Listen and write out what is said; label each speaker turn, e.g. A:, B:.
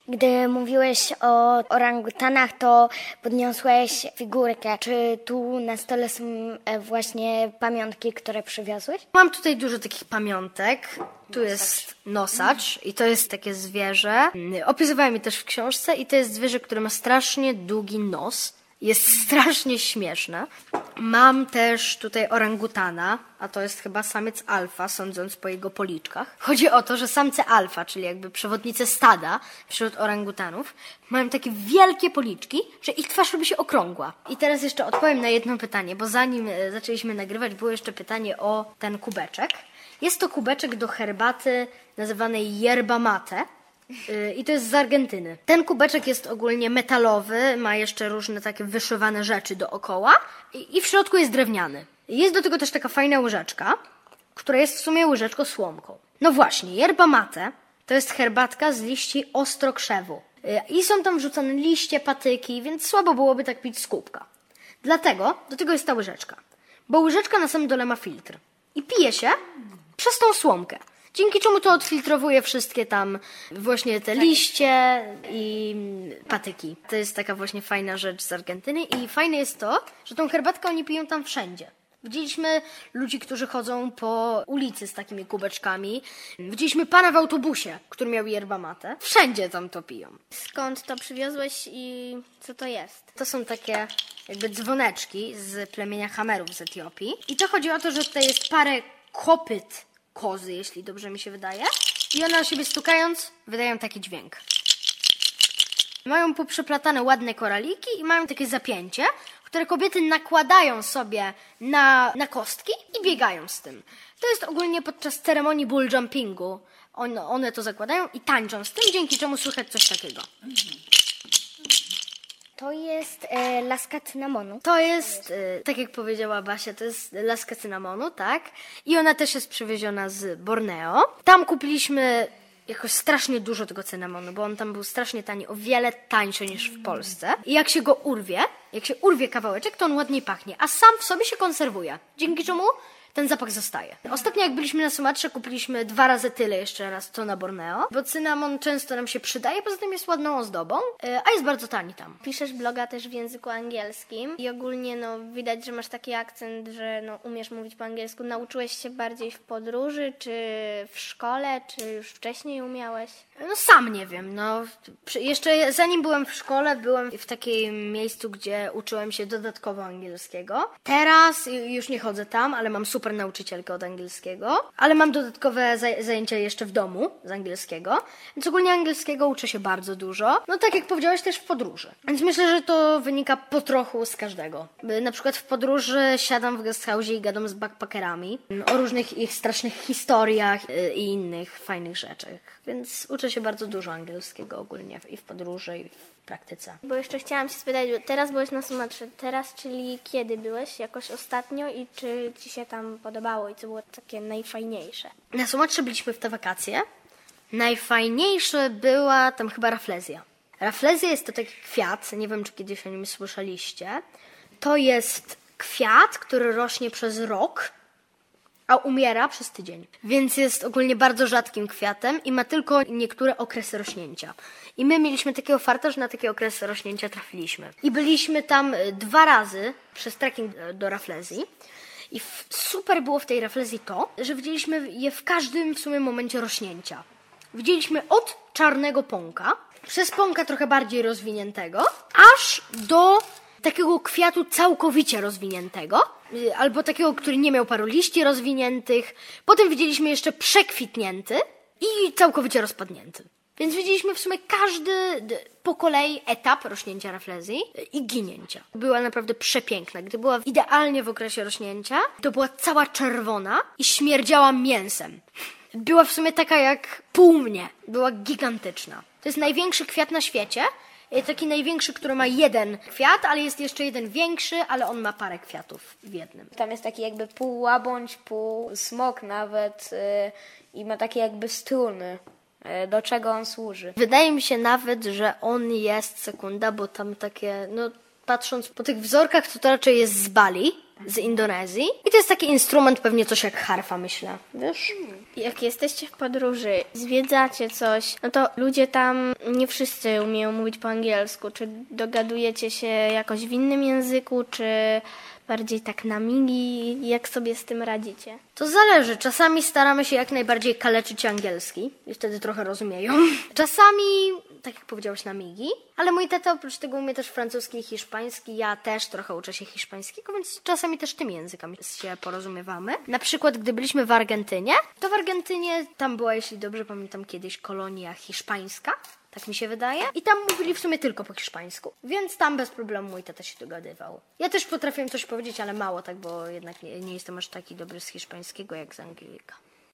A: Gdy mówiłeś o orangutanach, to podniosłeś figurkę. Czy tu na stole są właśnie pamiątki, które przywiozłeś?
B: Mam tutaj dużo takich pamiątek. Tu jest nosacz i to jest takie zwierzę. Opisywałem je też w książce i to jest zwierzę, które ma strasznie długi nos. Jest strasznie śmieszne. Mam też tutaj orangutana, a to jest chyba samiec alfa, sądząc po jego policzkach. Chodzi o to, że samce alfa, czyli jakby przewodnicy stada wśród orangutanów, mają takie wielkie policzki, że ich twarz robi się okrągła. I teraz jeszcze odpowiem na jedno pytanie, bo zanim zaczęliśmy nagrywać, było jeszcze pytanie o ten kubeczek. Jest to kubeczek do herbaty nazywanej yerba mate. I to jest z Argentyny. Ten kubeczek jest ogólnie metalowy, ma jeszcze różne takie wyszywane rzeczy dookoła i w środku jest drewniany. Jest do tego też taka fajna łyżeczka, która jest w sumie łyżeczką słomką. No właśnie, yerba mate to jest herbatka z liści ostrokrzewu. I są tam wrzucane liście, patyki, więc słabo byłoby tak pić z kubka. Dlatego do tego jest ta łyżeczka. Bo łyżeczka na samym dole ma filtr. I pije się przez tą słomkę. Dzięki czemu to odfiltrowuje wszystkie tam właśnie te liście i patyki. To jest taka właśnie fajna rzecz z Argentyny i fajne jest to, że tą herbatkę oni piją tam wszędzie. Widzieliśmy ludzi, którzy chodzą po ulicy z takimi kubeczkami. Widzieliśmy pana w autobusie, który miał yerba mate. Wszędzie tam to piją.
C: Skąd to przywiozłeś i co to jest?
B: To są takie jakby dzwoneczki z plemienia Hamerów z Etiopii. I to chodzi o to, że tutaj jest parę kopyt kozy, jeśli dobrze mi się wydaje. I one o siebie stukając wydają taki dźwięk. Mają poprzeplatane ładne koraliki i mają takie zapięcie, które kobiety nakładają sobie na kostki i biegają z tym. To jest ogólnie podczas ceremonii bull jumpingu. One to zakładają i tańczą z tym, dzięki czemu słychać coś takiego.
A: To jest laska cynamonu.
B: To jest, tak jak powiedziała Basia, to jest laska cynamonu, tak? I ona też jest przywieziona z Borneo. Tam kupiliśmy jakoś strasznie dużo tego cynamonu, bo on tam był strasznie tani, o wiele tańszy niż w Polsce. I jak się urwie kawałeczek, to on ładniej pachnie, a sam w sobie się konserwuje. Dzięki czemu ten zapach zostaje. Ostatnio jak byliśmy na Sumatrze, kupiliśmy 2 razy tyle jeszcze raz co na Borneo, bo cynamon często nam się przydaje, poza tym jest ładną ozdobą, a jest bardzo tani tam.
C: Piszesz bloga też w języku angielskim i ogólnie widać, że masz taki akcent, że umiesz mówić po angielsku. Nauczyłeś się bardziej w podróży, czy w szkole, czy już wcześniej umiałeś?
B: Sam nie wiem, jeszcze zanim byłem w szkole, byłem w takim miejscu, gdzie uczyłem się dodatkowo angielskiego. Teraz już nie chodzę tam, ale mam super nauczycielkę od angielskiego, ale mam dodatkowe zajęcia jeszcze w domu z angielskiego, więc ogólnie angielskiego uczę się bardzo dużo. Tak jak powiedziałeś, też w podróży. Więc myślę, że to wynika po trochu z każdego. Na przykład w podróży siadam w guesthouse'ie i gadam z backpackerami o różnych ich strasznych historiach i innych fajnych rzeczach. Więc uczę się bardzo dużo angielskiego ogólnie i w podróży, i w praktyce.
C: Bo jeszcze chciałam się spytać, teraz byłeś na Sumatrze. Teraz, czyli kiedy byłeś? Jakoś ostatnio i czy ci się tam podobało i co było takie najfajniejsze?
B: Na Sumatrze byliśmy w te wakacje. Najfajniejsze była tam chyba raflezja. Raflezja jest to taki kwiat, nie wiem czy kiedyś o nim słyszeliście. To jest kwiat, który rośnie przez rok, a umiera przez tydzień. Więc jest ogólnie bardzo rzadkim kwiatem i ma tylko niektóre okresy rośnięcia. I my mieliśmy takiego farta, że na takie okresy rośnięcia trafiliśmy. I byliśmy tam 2 razy przez trekking do raflezji. I super było w tej raflezji to, że widzieliśmy je w każdym w sumie momencie rośnięcia. Widzieliśmy od czarnego pąka, przez pąka trochę bardziej rozwiniętego, aż do takiego kwiatu całkowicie rozwiniętego, albo takiego, który nie miał paru liści rozwiniętych. Potem widzieliśmy jeszcze przekwitnięty i całkowicie rozpadnięty. Więc widzieliśmy w sumie każdy po kolei etap rośnięcia raflezji i ginięcia. Była naprawdę przepiękna. Gdy była idealnie w okresie rośnięcia, to była cała czerwona i śmierdziała mięsem. Była w sumie taka jak pół mnie. Była gigantyczna. To jest największy kwiat na świecie. Taki największy, który ma 1 kwiat, ale jest jeszcze jeden większy, ale on ma parę kwiatów w jednym.
C: Tam jest taki jakby pół łabędź, pół smok nawet i ma takie jakby struny. Do czego on służy?
B: Wydaje mi się nawet, że on jest, sekunda, bo tam takie, patrząc po tych wzorkach, to raczej jest z Bali, z Indonezji. I to jest taki instrument, pewnie coś jak harfa, myślę. Wiesz?
C: Jak jesteście w podróży, zwiedzacie coś, no to ludzie tam nie wszyscy umieją mówić po angielsku. Czy dogadujecie się jakoś w innym języku, czy bardziej tak na migi? Jak sobie z tym radzicie?
B: To zależy. Czasami staramy się jak najbardziej kaleczyć angielski i wtedy trochę rozumieją. Czasami, tak jak powiedziałeś, na migi. Ale mój tata oprócz tego umie też francuski i hiszpański. Ja też trochę uczę się hiszpańskiego, więc czasami też tymi językami się porozumiewamy. Na przykład, gdy byliśmy w Argentynie, to w Argentynie tam była, jeśli dobrze pamiętam, kiedyś kolonia hiszpańska. Tak mi się wydaje. I tam mówili w sumie tylko po hiszpańsku. Więc tam bez problemu mój tata się dogadywał. Ja też potrafiłem coś powiedzieć, ale mało tak, bo jednak nie jestem aż taki dobry z hiszpańskiego jak z Anglika.